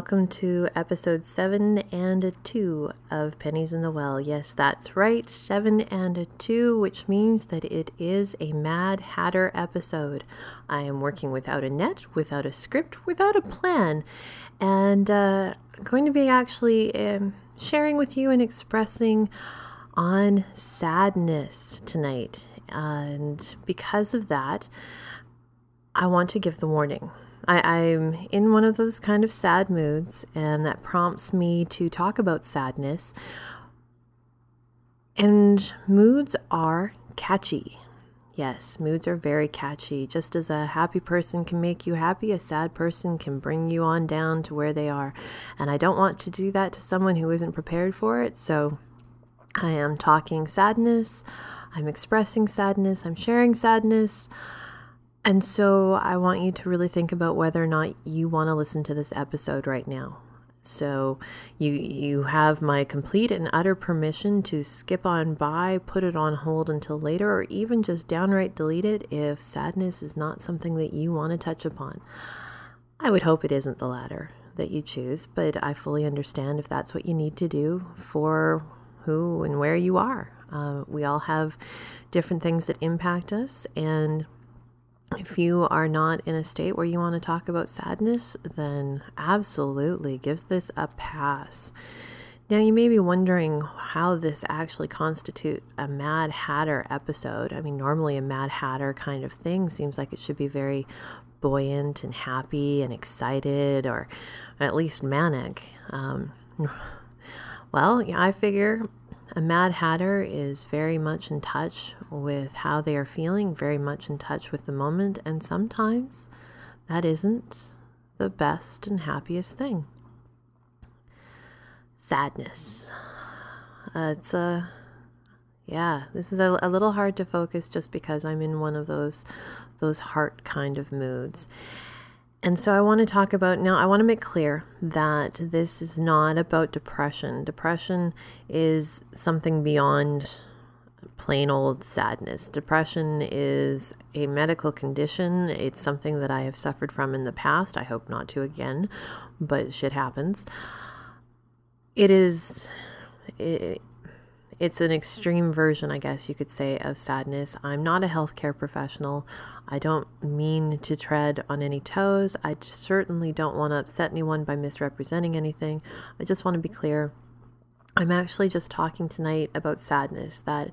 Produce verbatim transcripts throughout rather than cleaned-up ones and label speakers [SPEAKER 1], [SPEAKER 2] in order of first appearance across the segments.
[SPEAKER 1] welcome to episode seven and a two of Pennies in the Well. Yes, that's right, seven and a two, which means that it is a Mad Hatter episode. I am working without a net, without a script, without a plan, and uh, going to be actually um, sharing with you and expressing on sadness tonight. And because of that, I want to give the warning. I, I'm in one of those kind of sad moods, and that prompts me to talk about sadness. And moods are catchy. Yes, moods are very catchy. Just as a happy person can make you happy, a sad person can bring you on down to where they are. And I don't want to do that to someone who isn't prepared for it, so I am talking sadness, I'm expressing sadness, I'm sharing sadness. And so I want you to really think about whether or not you want to listen to this episode right now. So you you have my complete and utter permission to skip on by, put it on hold until later, or even just downright delete it if sadness is not something that you want to touch upon. I would hope it isn't the latter that you choose, but I fully understand if that's what you need to do for who and where you are. Uh, we all have different things that impact us, and if you are not in a state where you want to talk about sadness, then absolutely give this a pass. Now, you may be wondering how this actually constitutes a Mad Hatter episode. I mean, normally a Mad Hatter kind of thing seems like it should be very buoyant and happy and excited, or at least manic. Um, well, yeah, I figure a Mad Hatter is very much in touch with how they are feeling, very much in touch with the moment, and sometimes that isn't the best and happiest thing. Sadness. Uh, it's a, yeah, this is a, a little hard to focus just because I'm in one of those, those heart kind of moods. And so I want to talk about, now I want to make clear that this is not about depression. Depression is something beyond plain old sadness. Depression is a medical condition. It's something that I have suffered from in the past. I hope not to again, but shit happens. It is... It, It's an extreme version, I guess you could say, of sadness. I'm not a healthcare professional. I don't mean to tread on any toes. I certainly don't want to upset anyone by misrepresenting anything. I just want to be clear. I'm actually just talking tonight about sadness, that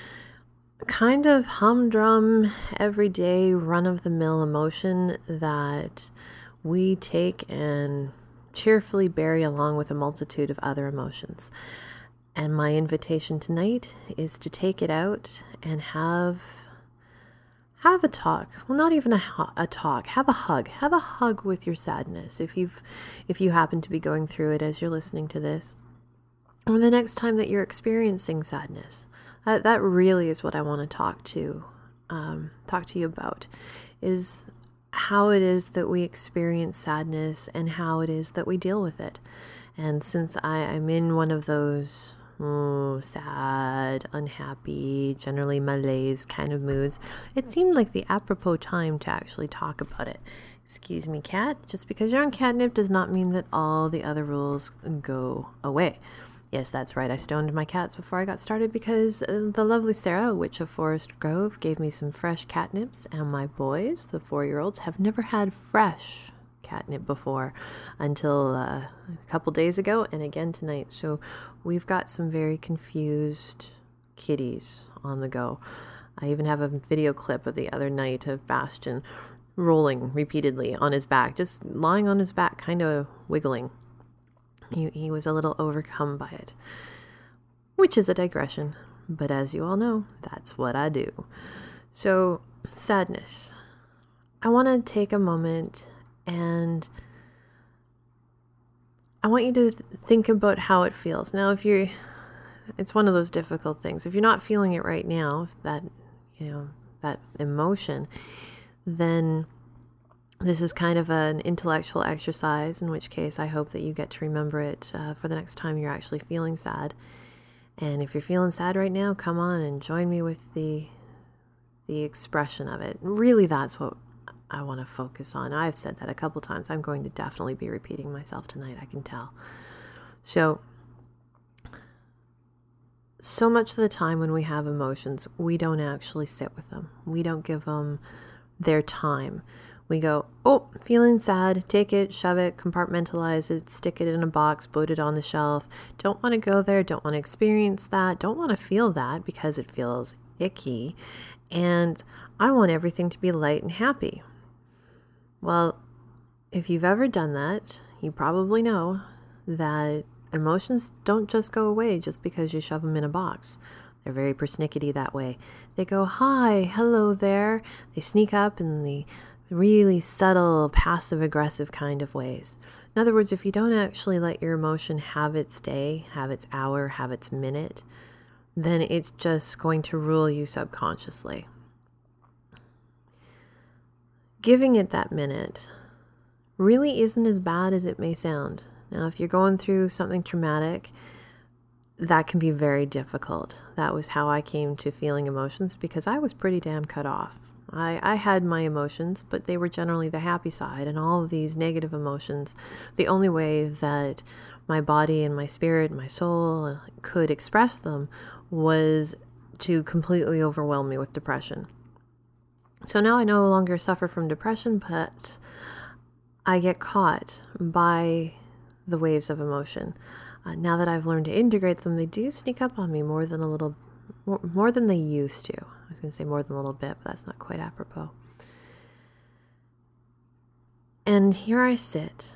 [SPEAKER 1] kind of humdrum, everyday, run-of-the-mill emotion that we take and cheerfully bury along with a multitude of other emotions. And my invitation tonight is to take it out and have have a talk. Well, not even a, a talk. Have a hug. Have a hug with your sadness. If you've if you happen to be going through it as you're listening to this, or the next time that you're experiencing sadness, that that really is what I want to talk to um, talk to you about. Is how it is that we experience sadness and how it is that we deal with it. And since I, I'm in one of those Oh, sad, unhappy, generally malaise kind of moods, it seemed like the apropos time to actually talk about it. Excuse me, cat. Just because you're on catnip does not mean that all the other rules go away. Yes, that's right. I stoned my cats before I got started because uh, the lovely Sarah, witch of Forest Grove, gave me some fresh catnips, and my boys, the four-year-olds, have never had fresh catnip before until uh, a couple days ago and again tonight. So we've got some very confused kitties on the go. I even have a video clip of the other night of Bastion rolling repeatedly on his back, just lying on his back, kind of wiggling. He, he was a little overcome by it, which is a digression, but as you all know, that's what I do. So, sadness. I want to take a moment and I want you to th- think about how it feels. Now, if you're, it's one of those difficult things. If you're not feeling it right now, that, you know, that emotion, then this is kind of an intellectual exercise, in which case I hope that you get to remember it uh, for the next time you're actually feeling sad. And if you're feeling sad right now, come on and join me with the, the expression of it. Really, that's what I want to focus on. I've said that a couple times. I'm going to definitely be repeating myself tonight, I can tell. So, so much of the time when we have emotions, we don't actually sit with them. We don't give them their time. We go, oh, feeling sad, take it, shove it, compartmentalize it, stick it in a box, put it on the shelf. Don't want to go there, don't want to experience that, don't want to feel that because it feels icky. And I want everything to be light and happy. Well, if you've ever done that, you probably know that emotions don't just go away just because you shove them in a box. They're very persnickety that way. They go, hi, hello there. They sneak up in the really subtle, passive-aggressive kind of ways. In other words, if you don't actually let your emotion have its day, have its hour, have its minute, then it's just going to rule you subconsciously. Giving it that minute really isn't as bad as it may sound. Now, if you're going through something traumatic, that can be very difficult. That was how I came to feeling emotions, because I was pretty damn cut off. I, I had my emotions, but they were generally the happy side, and all of these negative emotions, the only way that my body and my spirit and my soul could express them was to completely overwhelm me with depression. So now I no longer suffer from depression, but I get caught by the waves of emotion. Uh, now that I've learned to integrate them, they do sneak up on me more than a little, more, more than they used to. I was going to say more than a little bit, but that's not quite apropos. And here I sit,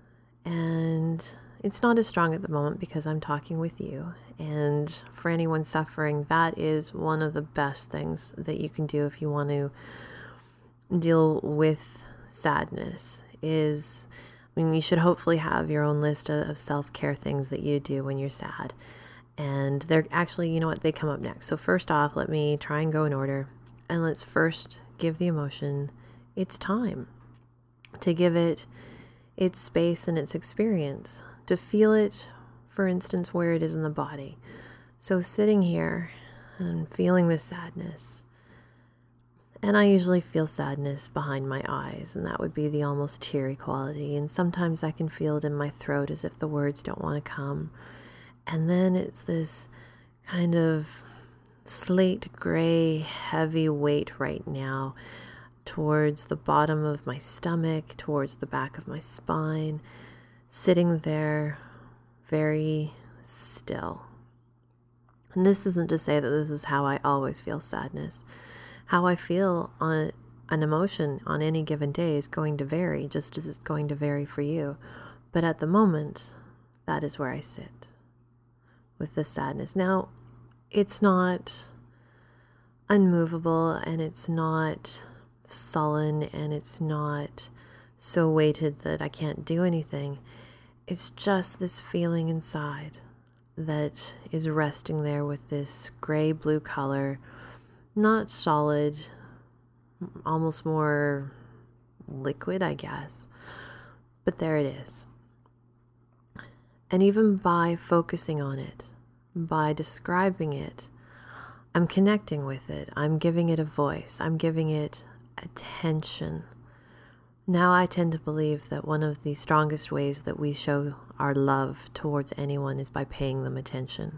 [SPEAKER 1] and it's not as strong at the moment because I'm talking with you. And for anyone suffering, that is one of the best things that you can do if you want to deal with sadness. Is, I mean, you should hopefully have your own list of, of self-care things that you do when you're sad. And they're actually, you know what, they come up next. So first off, let me try and go in order. And let's first give the emotion its time, to give it its space and its experience, to feel it, for instance, where it is in the body. So sitting here and feeling this sadness, and I usually feel sadness behind my eyes, and that would be the almost teary quality. And sometimes I can feel it in my throat as if the words don't want to come. And then it's this kind of slate gray, heavy weight right now towards the bottom of my stomach, towards the back of my spine, sitting there very still. And this isn't to say that this is how I always feel sadness. How I feel on an emotion on any given day is going to vary, just as it's going to vary for you. But at the moment, that is where I sit with the sadness. Now, it's not unmovable, and it's not sullen, and it's not so weighted that I can't do anything. It's just this feeling inside that is resting there with this gray-blue color, not solid, almost more liquid, I guess. But there it is. And even by focusing on it, by describing it, I'm connecting with it. I'm giving it a voice. I'm giving it attention. Now I tend to believe that one of the strongest ways that we show our love towards anyone is by paying them attention.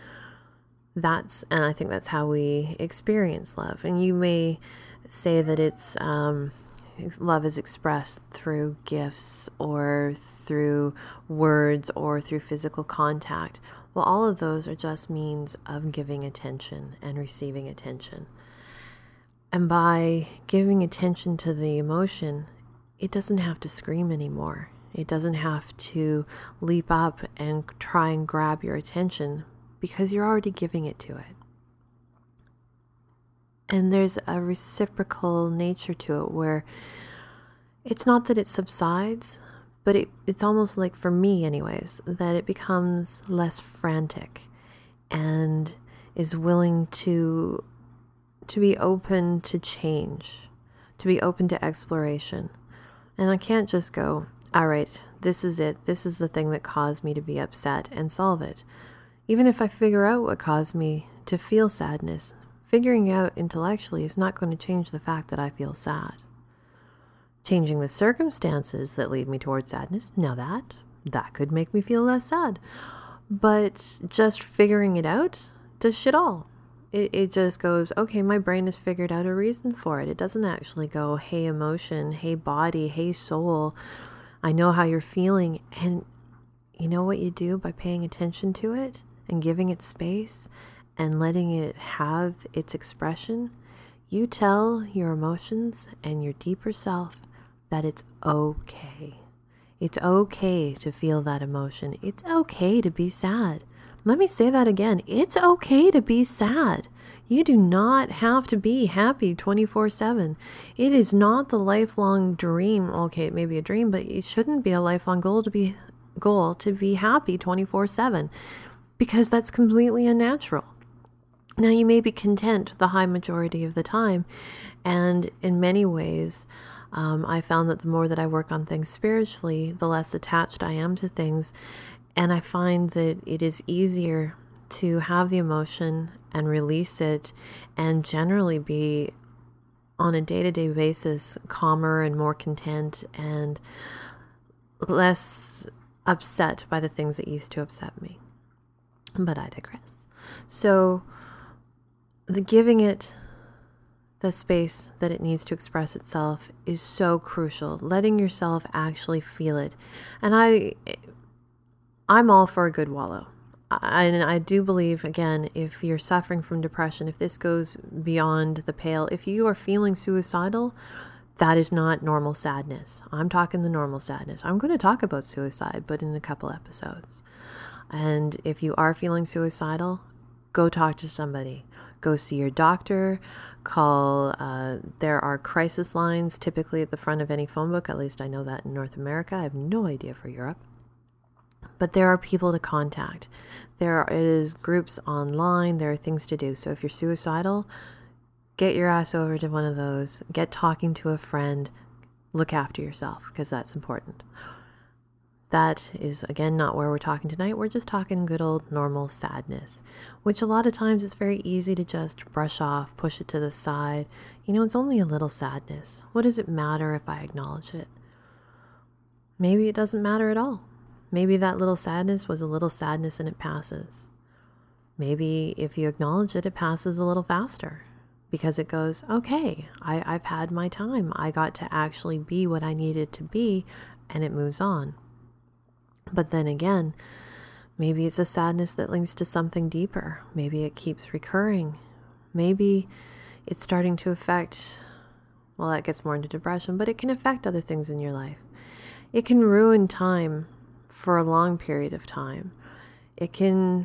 [SPEAKER 1] That's, and I think that's how we experience love. And you may say that it's um, love is expressed through gifts or through words or through physical contact. Well, all of those are just means of giving attention and receiving attention. And by giving attention to the emotion, it doesn't have to scream anymore. It doesn't have to leap up and try and grab your attention, because you're already giving it to it. And there's a reciprocal nature to it where it's not that it subsides, but it, it's almost like, for me anyways, that it becomes less frantic and is willing to to be open to change, to be open to exploration. And I can't just go, all right, this is it. This is the thing that caused me to be upset, and solve it. Even if I figure out what caused me to feel sadness, figuring out intellectually is not going to change the fact that I feel sad. Changing the circumstances that lead me towards sadness, now that, that could make me feel less sad. But just figuring it out does shit all. It, it just goes, okay, my brain has figured out a reason for it. It doesn't actually go, hey, emotion, hey, body, hey, soul, I know how you're feeling. And you know what you do by paying attention to it and giving it space and letting it have its expression? You tell your emotions and your deeper self that it's okay. It's okay to feel that emotion. It's okay to be sad. Let me say that again. It's okay to be sad. You do not have to be happy twenty-four seven. It is not the lifelong dream. Okay, it may be a dream, but it shouldn't be a lifelong goal to be goal to be happy twenty-four seven, because that's completely unnatural. Now, you may be content the high majority of the time, and in many ways, um, I found that the more that I work on things spiritually, the less attached I am to things, and I find that it is easier to have the emotion and release it and generally be on a day-to-day basis calmer and more content and less upset by the things that used to upset me. But I digress. So the giving it the space that it needs to express itself is so crucial. Letting yourself actually feel it. And I, I'm all for a good wallow. I, and I do believe, again, if you're suffering from depression, if this goes beyond the pale, if you are feeling suicidal, that is not normal sadness. I'm talking the normal sadness. I'm going to talk about suicide, but in a couple episodes. And if you are feeling suicidal, go talk to somebody. Go see your doctor. Call, uh, there are crisis lines typically at the front of any phone book. At least I know that in North America. I have no idea for Europe. But there are people to contact. There is groups online. There are things to do. So if you're suicidal, get your ass over to one of those. Get talking to a friend. Look after yourself, because that's important. That is, again, not where we're talking tonight. We're just talking good old normal sadness, which a lot of times it's very easy to just brush off, push it to the side. You know, it's only a little sadness. What does it matter if I acknowledge it? Maybe it doesn't matter at all. Maybe that little sadness was a little sadness and it passes. Maybe if you acknowledge it, it passes a little faster because it goes, okay, I, I've had my time. I got to actually be what I needed to be, and it moves on. But then again, maybe it's a sadness that links to something deeper. Maybe it keeps recurring. Maybe it's starting to affect, well, that gets more into depression, but it can affect other things in your life. It can ruin time for a long period of time. It can,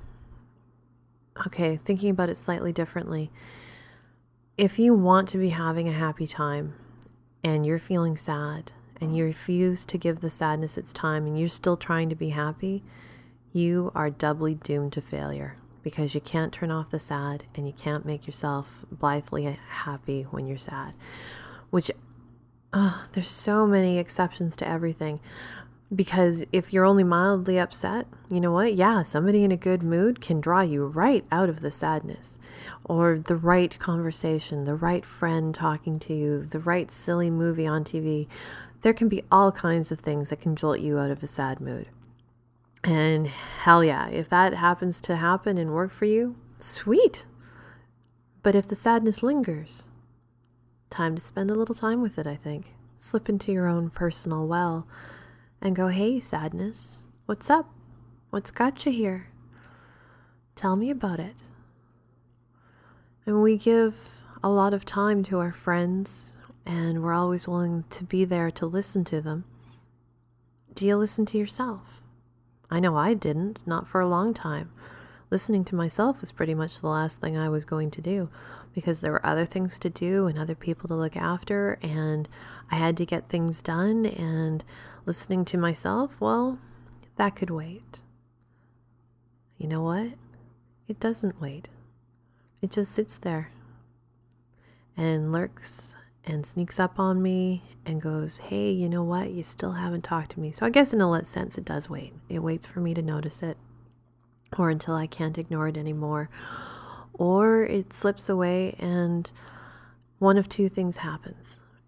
[SPEAKER 1] okay, thinking about it slightly differently. If you want to be having a happy time and you're feeling sad, and you refuse to give the sadness its time, and you're still trying to be happy, you are doubly doomed to failure, because you can't turn off the sad and you can't make yourself blithely happy when you're sad. Which, uh, there's so many exceptions to everything, because if you're only mildly upset, you know what? Yeah, somebody in a good mood can draw you right out of the sadness, or the right conversation, the right friend talking to you, the right silly movie on T V. There can be all kinds of things that can jolt you out of a sad mood. And hell yeah, if that happens to happen and work for you, sweet. But if the sadness lingers, time to spend a little time with it, I think. Slip into your own personal well and go, hey, sadness, what's up? What's got you here? Tell me about it. And we give a lot of time to our friends, and we're always willing to be there to listen to them. Do you listen to yourself? I know I didn't, not for a long time. Listening to myself was pretty much the last thing I was going to do, because there were other things to do and other people to look after, and I had to get things done, and listening to myself, well, that could wait. You know what? It doesn't wait. It just sits there and lurks and sneaks up on me and goes, hey, you know what? You still haven't talked to me. So I guess in a sense it does wait. It waits for me to notice it, or until I can't ignore it anymore. Or it slips away and one of two things happens.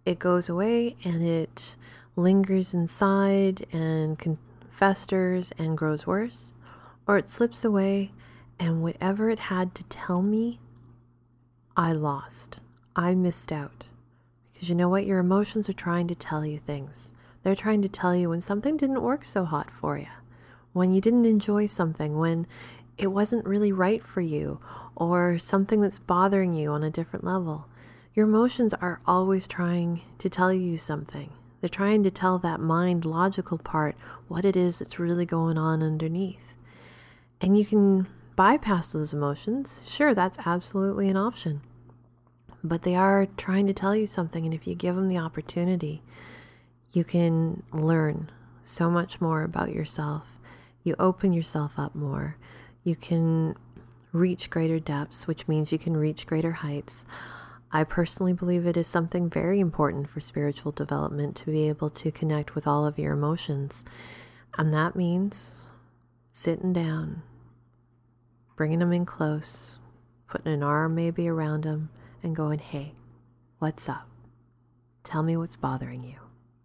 [SPEAKER 1] it goes away and it lingers inside and con- festers and grows worse, or it slips away and whatever it had to tell me, I lost. I missed out. Because you know what? Your emotions are trying to tell you things. They're trying to tell you when something didn't work so hot for you, when you didn't enjoy something, when it wasn't really right for you, or something that's bothering you on a different level. Your emotions are always trying to tell you something. They're trying to tell that mind logical part what it is that's really going on underneath. And you can bypass those emotions. Sure, that's absolutely an option. But they are trying to tell you something, and if you give them the opportunity, you can learn so much more about yourself. You open yourself up more. You can reach greater depths, which means you can reach greater heights. I personally believe it is something very important for spiritual development to be able to connect with all of your emotions. And that means sitting down, bringing them in close, putting an arm maybe around them and going, hey, what's up? Tell me what's bothering you.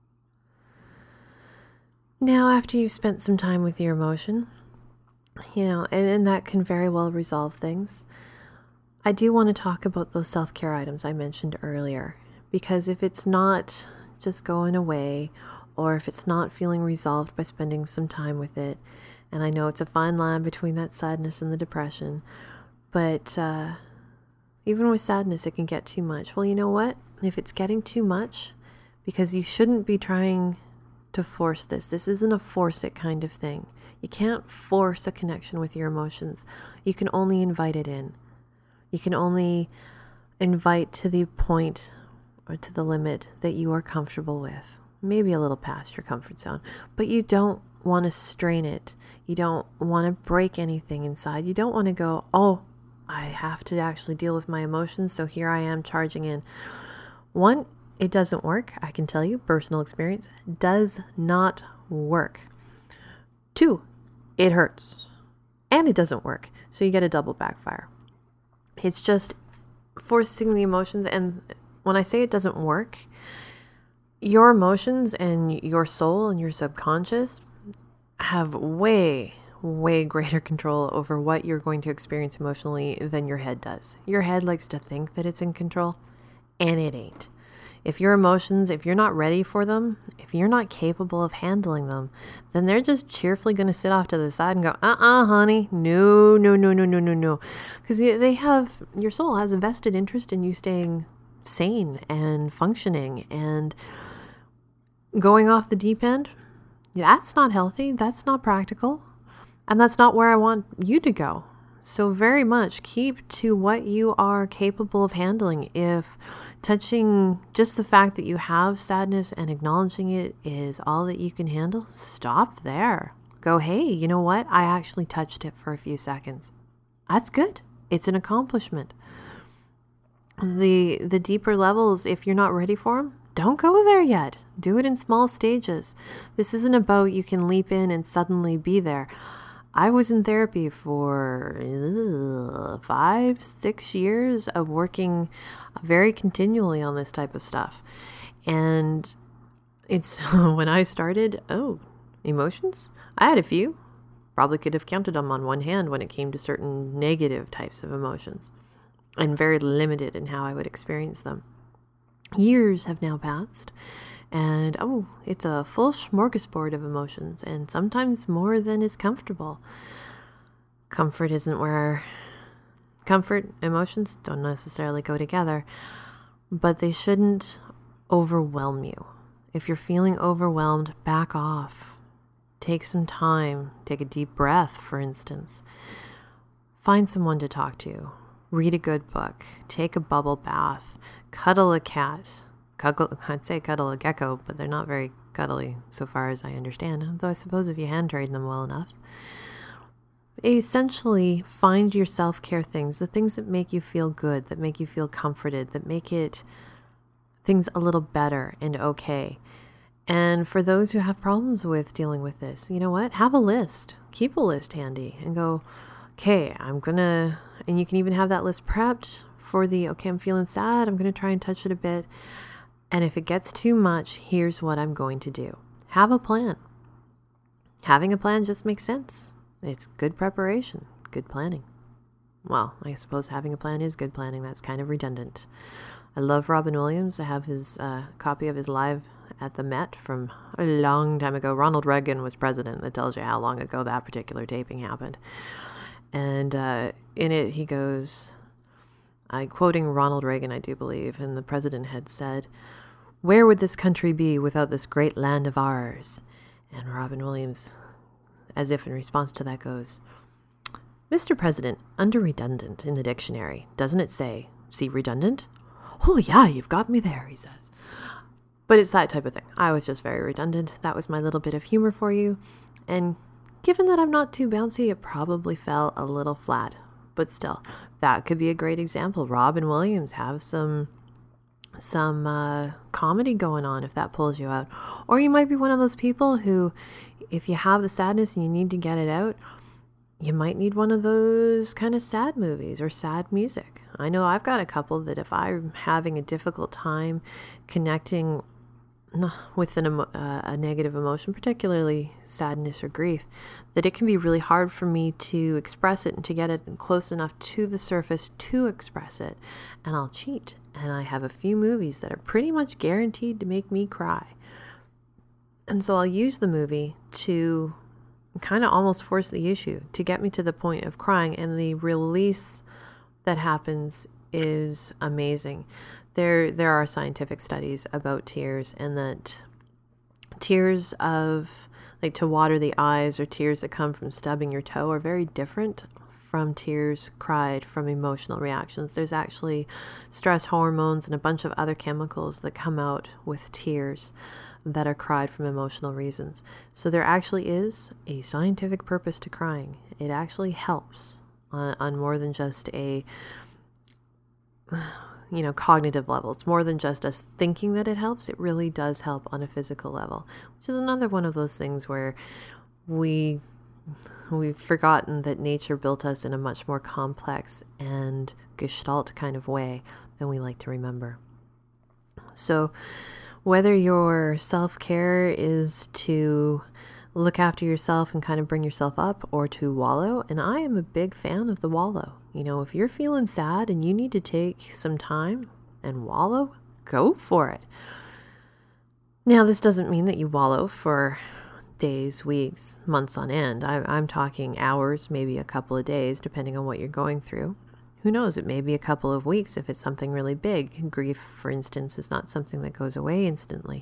[SPEAKER 1] Now, after you've spent some time with your emotion, you know, and, and that can very well resolve things, I do want to talk about those self-care items I mentioned earlier, because if it's not just going away, or if it's not feeling resolved by spending some time with it, and I know it's a fine line between that sadness and the depression, but uh, even with sadness, it can get too much. Well, you know what? If it's getting too much, because you shouldn't be trying to force this. This isn't a force it kind of thing. You can't force a connection with your emotions. You can only invite it in. You can only invite to the point or to the limit that you are comfortable with. Maybe a little past your comfort zone, but you don't want to strain it. You don't want to break anything inside. You don't want to go, oh, I have to actually deal with my emotions, so here I am charging in. One, it doesn't work. I can tell you, personal experience does not work. Two, it hurts and it doesn't work. So you get a double backfire. It's just forcing the emotions. And when I say it doesn't work, your emotions and your soul and your subconscious have way, way greater control over what you're going to experience emotionally than your head does. Your head likes to think that it's in control, and it ain't. If your emotions, if you're not ready for them, if you're not capable of handling them, then they're just cheerfully going to sit off to the side and go, uh-uh, honey, no, no, no, no, no, no, no. Because they have, your soul has a vested interest in you staying sane and functioning and going off the deep end. That's not healthy. That's not practical. And that's not where I want you to go. So very much keep to what you are capable of handling. If touching just the fact that you have sadness and acknowledging it is all that you can handle, stop there. Go, hey, you know what? I actually touched it for a few seconds. That's good. It's an accomplishment. The the deeper levels, if you're not ready for them, don't go there yet. Do it in small stages. This isn't about you can leap in and suddenly be there. I was in therapy for ugh, five, six years of working very continually on this type of stuff. And it's when I started, oh, emotions? I had a few. Probably could have counted them on one hand when it came to certain negative types of emotions, and very limited in how I would experience them. Years have now passed. And, oh, it's a full smorgasbord of emotions, and sometimes more than is comfortable. Comfort isn't where... Comfort, emotions don't necessarily go together, but they shouldn't overwhelm you. If you're feeling overwhelmed, back off. Take some time. Take a deep breath, for instance. Find someone to talk to. Read a good book. Take a bubble bath. Cuddle a cat. Cuddle, I'd say cuddle a gecko, but they're not very cuddly so far as I understand, though I suppose if you hand trade them well enough. Essentially, find your self-care things, the things that make you feel good, that make you feel comforted, that make it things a little better and okay. And for those who have problems with dealing with this, you know what? Have a list. Keep a list handy and go, okay, I'm gonna, and you can even have that list prepped for the, okay, I'm feeling sad, I'm gonna try and touch it a bit. And if it gets too much, here's what I'm going to do. Have a plan. Having a plan just makes sense. It's good preparation, good planning. Well, I suppose having a plan is good planning. That's kind of redundant. I love Robin Williams. I have his uh, copy of his Live at the Met from a long time ago. Ronald Reagan was president. That tells you how long ago that particular taping happened. And uh, in it, he goes, I'm quoting Ronald Reagan, I do believe, and the president had said, "Where would this country be without this great land of ours?" And Robin Williams, as if in response to that, goes, "Mister President, under redundant in the dictionary, doesn't it say, see redundant?" "Oh yeah, you've got me there," he says. But it's that type of thing. I was just very redundant. That was my little bit of humor for you. And given that I'm not too bouncy, it probably fell a little flat. But still, that could be a great example. Robin Williams, have some some uh, comedy going on if that pulls you out. Or you might be one of those people who, if you have the sadness and you need to get it out, you might need one of those kind of sad movies or sad music. I know I've got a couple that if I'm having a difficult time connecting with an emo- uh, a negative emotion, particularly sadness or grief, that it can be really hard for me to express it and to get it close enough to the surface to express it. And I'll cheat. And I have a few movies that are pretty much guaranteed to make me cry. And so I'll use the movie to kind of almost force the issue to get me to the point of crying, and the release that happens is amazing. There there are scientific studies about tears, and that tears of, like, to water the eyes or tears that come from stubbing your toe are very different from tears cried from emotional reactions. There's actually stress hormones and a bunch of other chemicals that come out with tears that are cried from emotional reasons. So there actually is a scientific purpose to crying. It actually helps on, on more than just a, you know, cognitive level. It's more than just us thinking that it helps. It really does help on a physical level, which is another one of those things where we, we've forgotten that nature built us in a much more complex and gestalt kind of way than we like to remember. So whether your self-care is to look after yourself and kind of bring yourself up, or to wallow, and I am a big fan of the wallow. You know, if you're feeling sad and you need to take some time and wallow, go for it. Now, this doesn't mean that you wallow for days, weeks, months on end. I, I'm talking hours, maybe a couple of days, depending on what you're going through. Who knows, it may be a couple of weeks if it's something really big. Grief, for instance, is not something that goes away instantly.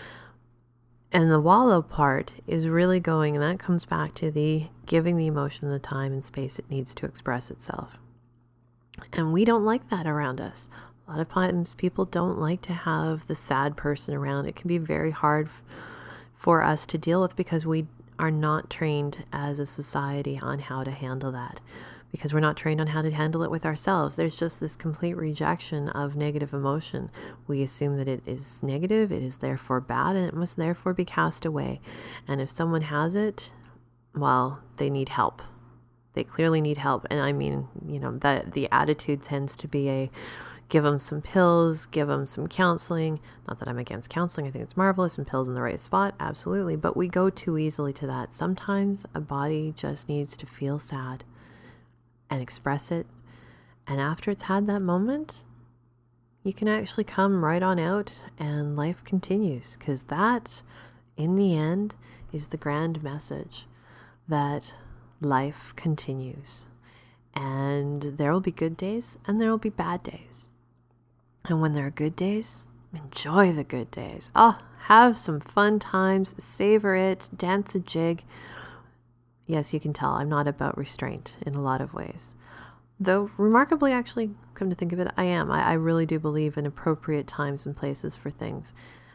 [SPEAKER 1] And the wallow part is really going, and that comes back to the giving the emotion the time and space it needs to express itself. And we don't like that around us. A lot of times people don't like to have the sad person around. It can be very hard f- for us to deal with because we are not trained as a society on how to handle that. Because we're not trained on how to handle it with ourselves. There's just this complete rejection of negative emotion. We assume that it is negative, it is therefore bad, and it must therefore be cast away. And if someone has it, well, they need help. They clearly need help. And I mean, you know, that the attitude tends to be a give them some pills, give them some counseling. Not that I'm against counseling. I think it's marvelous, and pills in the right spot, absolutely. But we go too easily to that. Sometimes a body just needs to feel sad and express it. And after it's had that moment, you can actually come right on out and life continues. Because that, in the end, is the grand message, that life continues. And there will be good days and there will be bad days. And when there are good days, enjoy the good days. Oh, have some fun times, savor it, dance a jig. Yes, you can tell I'm not about restraint in a lot of ways. Though, remarkably, actually, come to think of it, I am. I, I really do believe in appropriate times and places for things.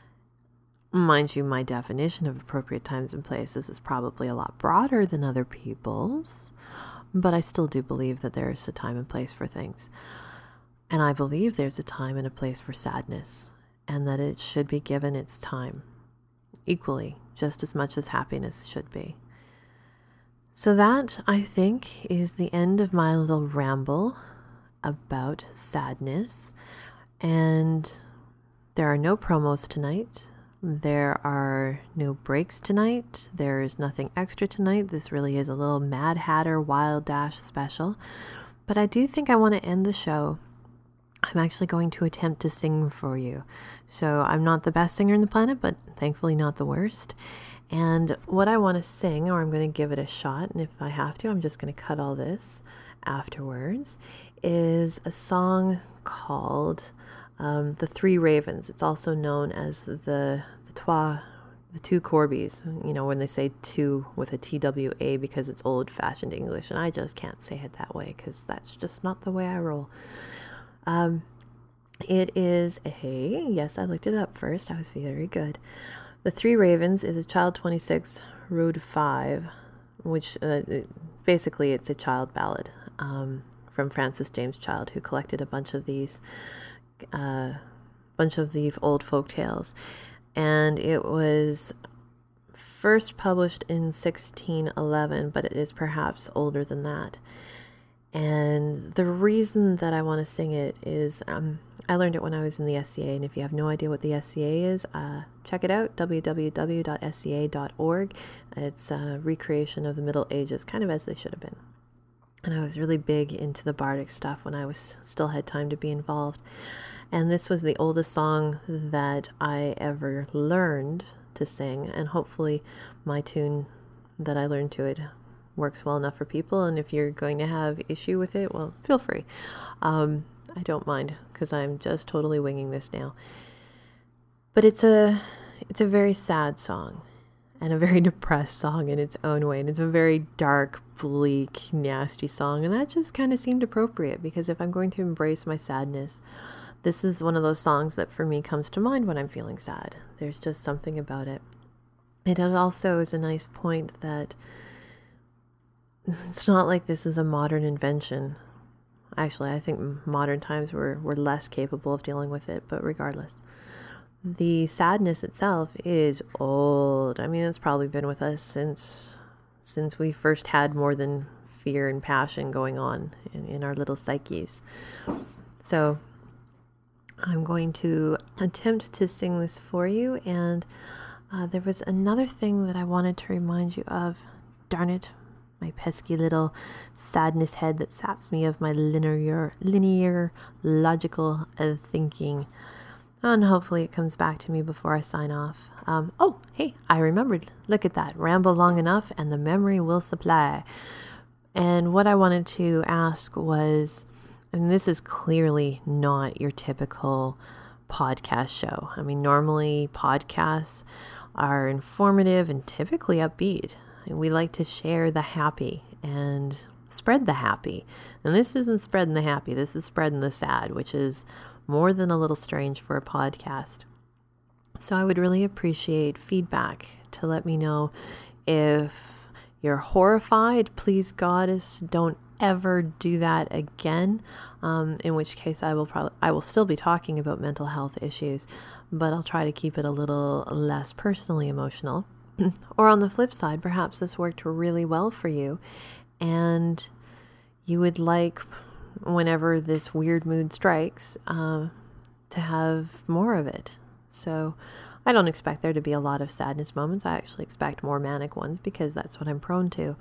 [SPEAKER 1] Mind you, my definition of appropriate times and places is probably a lot broader than other people's, but I still do believe that there is a time and place for things. And I believe there's a time and a place for sadness, and that it should be given its time, equally, just as much as happiness should be. So that, I think, is the end of my little ramble about sadness. And there are no promos tonight. There are no breaks tonight. There's nothing extra tonight. This really is a little Mad Hatter Wild Dash special. But I do think I want to end the show. I'm actually going to attempt to sing for you. So I'm not the best singer in the planet, but thankfully not the worst. And what I want to sing, or I'm going to give it a shot, and if I have to, I'm just going to cut all this afterwards, is a song called um, The Three Ravens. It's also known as the, the Trois, the Two Corbies, you know, when they say two with a T W A because it's old-fashioned English, and I just can't say it that way because that's just not the way I roll. Um, it is a, yes, I looked it up first. I was very good. The Three Ravens is a Child twenty-six, Road five, which uh, it, basically it's a child ballad um, from Francis James Child, who collected a bunch of these, uh, bunch of the old folk tales. And it was first published in sixteen eleven, but it is perhaps older than that. And the reason that I want to sing it is um, I learned it when I was in the S C A, and if you have no idea what the S C A is, uh, check it out, w w w dot s c a dot org. It's a recreation of the Middle Ages, kind of as they should have been. And I was really big into the bardic stuff when I was still had time to be involved. And this was the oldest song that I ever learned to sing, and hopefully my tune that I learned to it works well enough for people. And if you're going to have issue with it, well, feel free. Um, I don't mind because I'm just totally winging this now. But it's a it's a very sad song and a very depressed song in its own way. And it's a very dark, bleak, nasty song. And that just kind of seemed appropriate because if I'm going to embrace my sadness, this is one of those songs that for me comes to mind when I'm feeling sad. There's just something about it. And it also is a nice point that it's not like this is a modern invention. Actually, I think modern times were, were less capable of dealing with it, but regardless. The sadness itself is old. I mean, it's probably been with us since since we first had more than fear and passion going on in, in our little psyches. So I'm going to attempt to sing this for you, and uh, there was another thing that I wanted to remind you of. Darn it. My pesky little sadness head that saps me of my linear, linear, logical uh, thinking. And hopefully it comes back to me before I sign off. Um, oh, hey, I remembered. Look at that. Ramble long enough and the memory will supply. And what I wanted to ask was, and this is clearly not your typical podcast show. I mean, normally podcasts are informative and typically upbeat. We like to share the happy and spread the happy. And this isn't spreading the happy. This is spreading the sad, which is more than a little strange for a podcast. So I would really appreciate feedback to let me know if you're horrified. Please, Goddess, don't ever do that again. Um, in which case I will probably, I will still be talking about mental health issues, but I'll try to keep it a little less personally emotional. Or on the flip side, perhaps this worked really well for you and you would like, whenever this weird mood strikes, uh, to have more of it. So I don't expect there to be a lot of sadness moments. I actually expect more manic ones because that's what I'm prone to.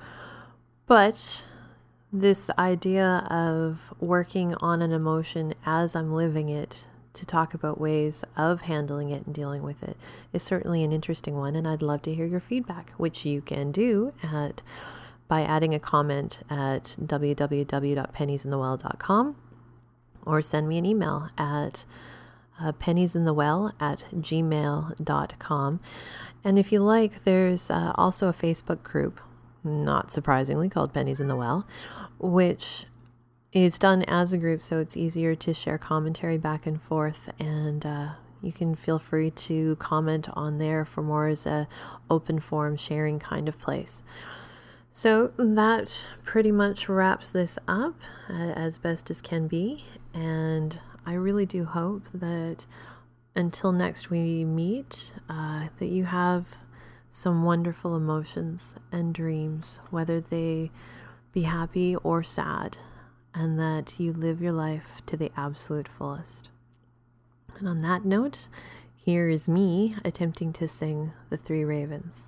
[SPEAKER 1] But this idea of working on an emotion as I'm living it, to talk about ways of handling it and dealing with it, is certainly an interesting one, and I'd love to hear your feedback, which you can do at by adding a comment at w w w dot pennies in the well dot com or send me an email at uh, penniesinthewell at gmail dot com. And if you like, there's uh, also a Facebook group, not surprisingly, called Pennies in the Well, which is done as a group, so it's easier to share commentary back and forth, and uh, you can feel free to comment on there for more as a open forum sharing kind of place. So that pretty much wraps this up uh, as best as can be, and I really do hope that until next we meet, uh, that you have some wonderful emotions and dreams, whether they be happy or sad, and that you live your life to the absolute fullest. And on that note, here is me attempting to sing The Three Ravens.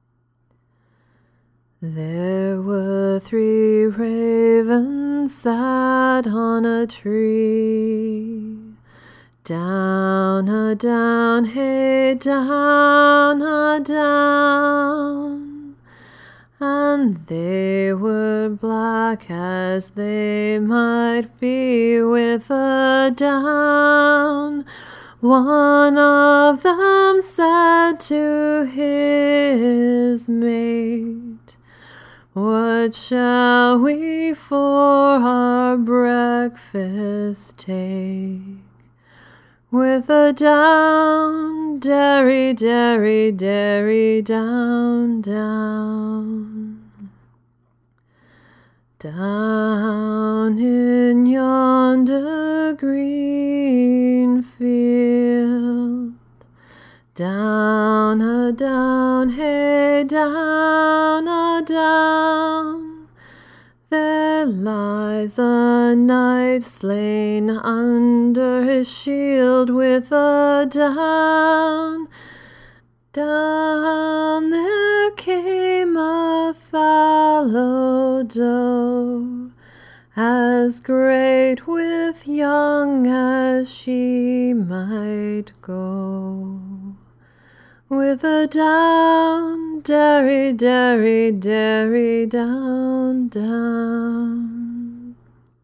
[SPEAKER 1] There were three ravens sat on a tree. Down a down, hey, down a down. And they were black as they might be with a down. One of them said to his mate, "What shall we for our breakfast take?" With a down, derry, derry, derry, down, down. Down in yonder green field, down a down, hey, down a down. There lies a knight slain under his shield with a down. Down there came a fallow doe, as great with young as she might go. With a down, derry, derry, derry, down, down.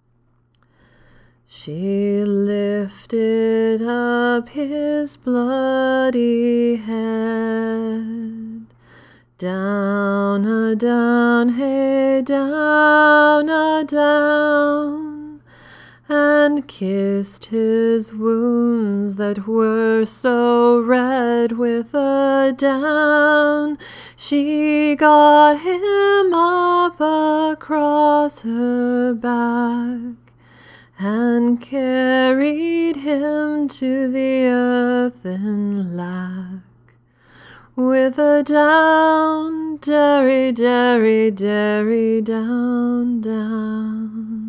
[SPEAKER 1] She lifted up his bloody head. Down a down, hey, down a down. And kissed his wounds that were so red with a down. She got him up across her back and carried him to the earthen lack. With a down, derry, derry, derry, down, down.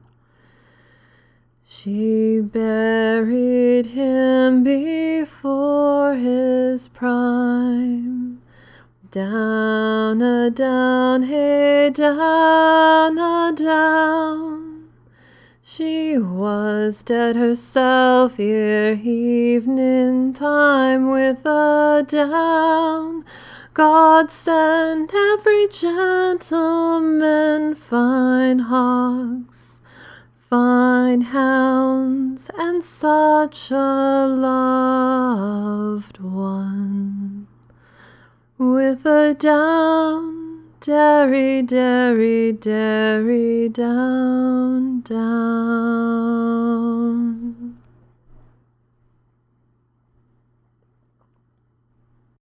[SPEAKER 1] She buried him before his prime. Down a down, hey, down a down. She was dead herself ere evening time. With a down, God send every gentleman fine hogs, fine hounds, and such a loved one. With a down, derry, derry, derry, down, down.